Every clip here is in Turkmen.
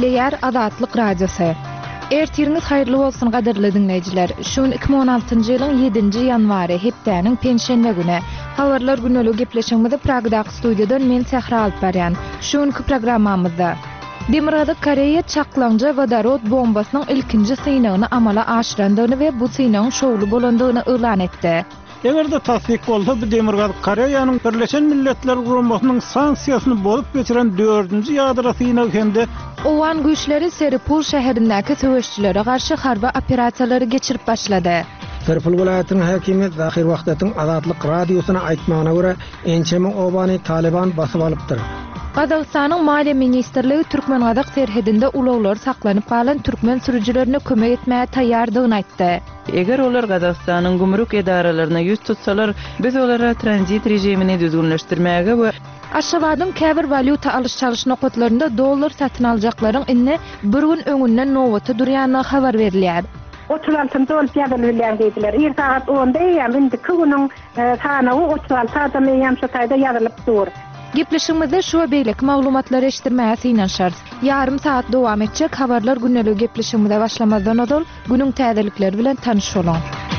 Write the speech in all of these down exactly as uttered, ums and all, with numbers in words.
Eýär Azatlyk radiosu. Ertiriniz hayırlı bolsun gaderli dinleyijiler. Şun iki bin on altyncy ýylyň ýedinji ýanwary hepdäniň penşenbe güni. Habarlar güneligi gepleşigimizde Pragdaky studiýadan men Sehra alyp barýan. Şunky programmamyzda Demirada Koreýa çaklanja vodorod bombasynyň ilkinji synagyny amala aşyrandygyny we bu synagyň şowly bolandygyny elan etdi. Eger de tasdik bolsa bu Demirgaz Koreýanyň Birleşen Milletler Guramasynyň sanksiýasyny bolup geçiren dördünji ýadrasyna hemde Owan güýçleri Serpul şäherindäki söwüşçilere garşy harby operasiýalary geçirip başlady. Serpul welaýatynyň häkimi Zahir Wagtatyň Azatlyk radiosyna aýtmagyna görä, ençemi obany Taliban basyp alypdyr. Qazaqstanyň Maliýe ministrligi Türkmengadak serhedinde ulaglar saklanyp galan türkmen sürüjilerine kömek etmäge taýýardygyny aýtdy. Eger olar Qazaqstanyň gümrük edaralaryna ýüz tutsalar, biz olara tranzit rejimini düzgünleşdirmäge we Aşgabatyň käbir valyuta alyş-çalyş nokatlarynda dollar satyn aljaklaryň inne bir gün öňünden nowata durýanyny habar berilýär. otuz altyncı olimpiýada bilen diýdiler. Er saat onda ýa indi kügüniň sanagy otuz alty adam ýam şu taýda ýazylyp dur. Gepleşigimizde şu beýleki maglumatlary eşitdirmäge synanşar. Yarım saat dowam etjek habarlar güneligi gepleşigimizde başlamazdan odol günüň täzelikleri bilen tanyş bolan.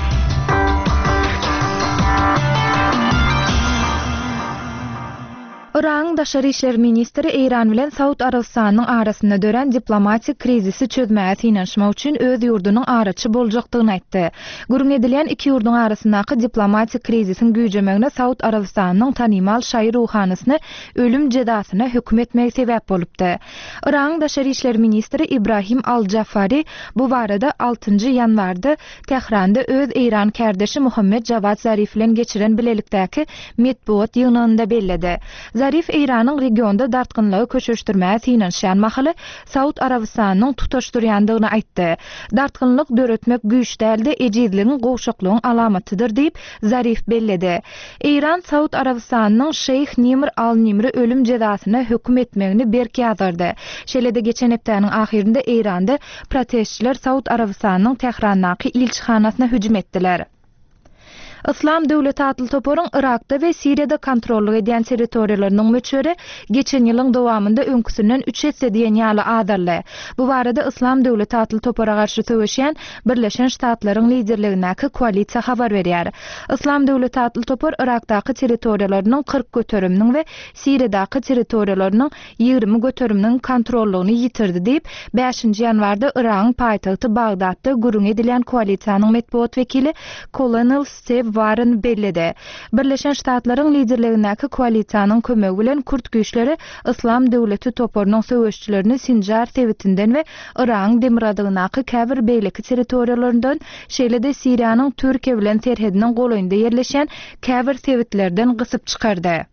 Iran Daşary işler ministri Eýran bilen Saud Arabistanyň arasynda dören diplomatik krizisi çözmäge synanşmak üçin öz ýurdunyň araçy boljakdygyny aýtdy. Gürün edilen iki ýurduň arasyndaky diplomatik krizisin güýjemegine Saud Arabistanyň tanymal şaýy ruhanysyny ölüm jedasyna hökm etmegi sebäp bolupdy. Iran Daşary işler ministri Ibrahim Al-Jafari bu barada altyncy ýanwarda Tehranda öz Eýran kärdeşi Muhammed Javad Zarif bilen geçiren bilelikdäki medpuat ýygnynda belledi. Zarif Eýranyň regionda dartgynlygy köçüşdirmäge synanşan mahaly Saud Arabistanyň tutaşdyrýandygyny aýtdy. Dartgynlyk döretmek güýç däldi, ejizligiň gowşaklygyň alamatydyr diýip Zarif belledi. Eýran Saud Arabistanyň Şeyh Nimr al-Nimri ölüm jedasyna hökm etmegini berki ýazardy. Şeýle-de geçen hepdäniň ahirinde Eýranda protestçiler Saud Arabistanyň Tehrandaky ilçihanasyna hüjüm etdiler. Islam döwleti atly toporyň Irakda we Siriýada kontrolly edýän territoriýalarynyň möçberi geçen ýylyň dowamynda öňküsinden üç hesse diýen ýaly adarly. Bu barada Islam döwleti atly topora garşy töweşýän Birleşen Ştatlaryň liderligindäki koalisiýa habar berýär. Islam döwleti atly topor Irakdaky territoriýalarynyň kırk göteriminiň we Siriýadaky territoriýalarynyň ýygrimi göteriminiň kontrollygyny ýitirdi diýip beşinji ýanwarda Iranyň paýtagty Bagdatda gürün edilen koalisiýanyň medpuat wekili Colonel Steve Warren belledi. Birleşen Ştatlaryň liderligindäki koalisiýanyň kömegi bilen Kürt güýçleri Islam döwleti toporynyň söwüşçilerini Sinjar sewitinden we Iran Demiradagynaky käbir beýleki territoriýalaryndan, şeýle-de Siriýanyň Türkiýe bilen serhediniň golaýynda ýerleşen käbir sewitlerden gysyp çykardy.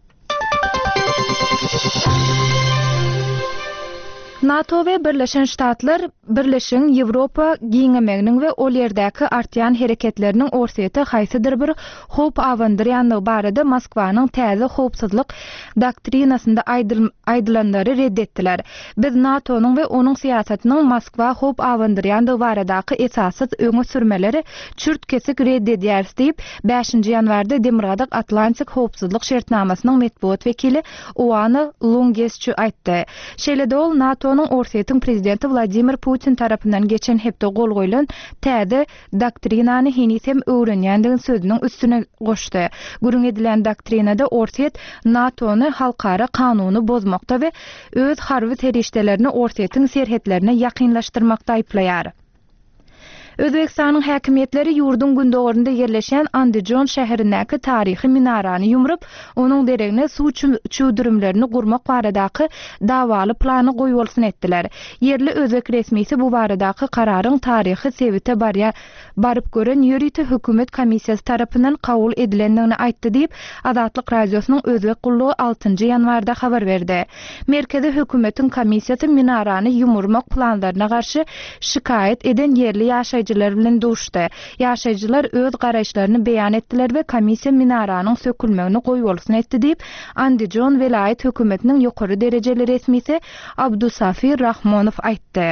NATO ve Birleşen Ştatlar Birleşen Ýewropa giňemeginiň we ol ýerdäki artýan hereketleriniň orsaty haýsydyr bir hop awandyrýandygy barada Moskwanyň täze hopsuzlyk doktrinasyny aýdylanlary reddetdiler. Biz NATO'nyň we onuň siýasatynyň Moskwa hop awandyrýandygy baradaky esassız öňe sürmeleri çürt kesik reddedýäris diýip beşinji ýanwarda Demirgadak Atlantik hopsuzlyk şertnamasynyň medpuat wekili Oana Lungesçi aýtdy. Şeýle-de ol NATO Onun ortaýytyň prezidenti Vladimir Putin tarapyndan geçen hepde gol goýulan täze doktrinany hinisem öwrenýändigini sözüniň üstüne goşdy. Gürün edilen doktrinada ortaýyt NATO'ny halkara kanuny bozmakda we öz harby terişdelerini ortaýytyň serhetlerine ýakynlaşdyrmakda aýplaýar. Özbekistanyň häkimetleri ýurdun gündogorunda ýerleşen Andijon şäherindäki taryhy minarany ýumrup, onuň deregine suw çuwdurumlaryny gurmak baradaky dawaly plany goýulsyn etdiler. Yerli özbek resmisi bu baradaky kararyň taryhy sebite barýa baryp gören ýöriti hökümet komissiýasy tarapyndan kabul edilendigini aýtdy diýip Azatlyk radiosynyň özbek gullugy altyncy ýanwarda habar berdi. Merkezi hökümetiň komissiýasy minarany ýumurmak planlaryna garşy şikayet eden yerli ýaşaýjylar bilen duruşdy. Ýaşaýjylar öz garaşlaryny beýan etdiler we komissiýa minaranyň sökülmegini goýulsyn etdi diýip Andijon vilayet hökümetiniň ýokary derejeli resmisi Abdusafir Rahmonow aýtdy.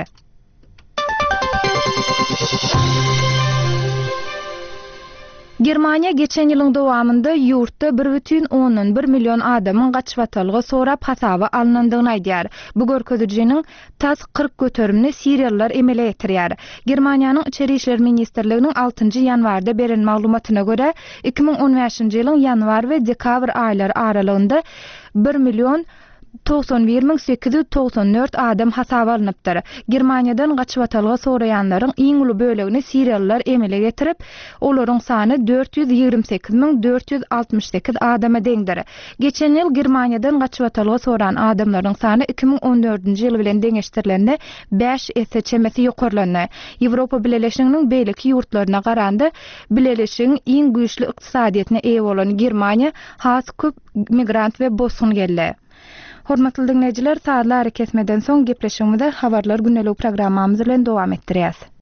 Germaniya geçen ýylyň dowamında ýurtda bir бүтүn onuň bir million adamyň gaçwatalgy sorap hasaba alınandygyny aýdýar. Bu görkezijiniň tas kırk göterimini Siriýalılar emele ýetirýär. Germaniýanyň içeri işler ministrliginiň altynjy ýanwarda beren maglumatyna görä, iki ming on beşinji ýylyň ýanwar we dekabr aýlary aralygynda bir million doksan bir min sekiz yüz doksan dört adam hasaba alınıpdyr. Germaniýadan gaçwatalga soraýanlaryň iň uly bölegini Siriýalılar emele getirip, olaryň sany dört yüz ýigirme sekiz min dört yüz altmış sekiz adama deňdir. Geçen ýyl Germaniýadan gaçwatalga soran adamlaryň sany iki ming on dördünji ýyl bilen deňeşdirilende beş esse çemesi ýokarlandy. Ýewropa Birleşiginiň beýleki ýurtlaryna garanda Birleşigiň iň güýçli ykdysadyýatyna eýe bolan Germaniýa has köp migrant we bosgun geldi. Hormatly dinleýijiler, saatlar kesmeden soň gepleşigimizde habarlar günnelik programmamyz bilen dowam etdirýäs.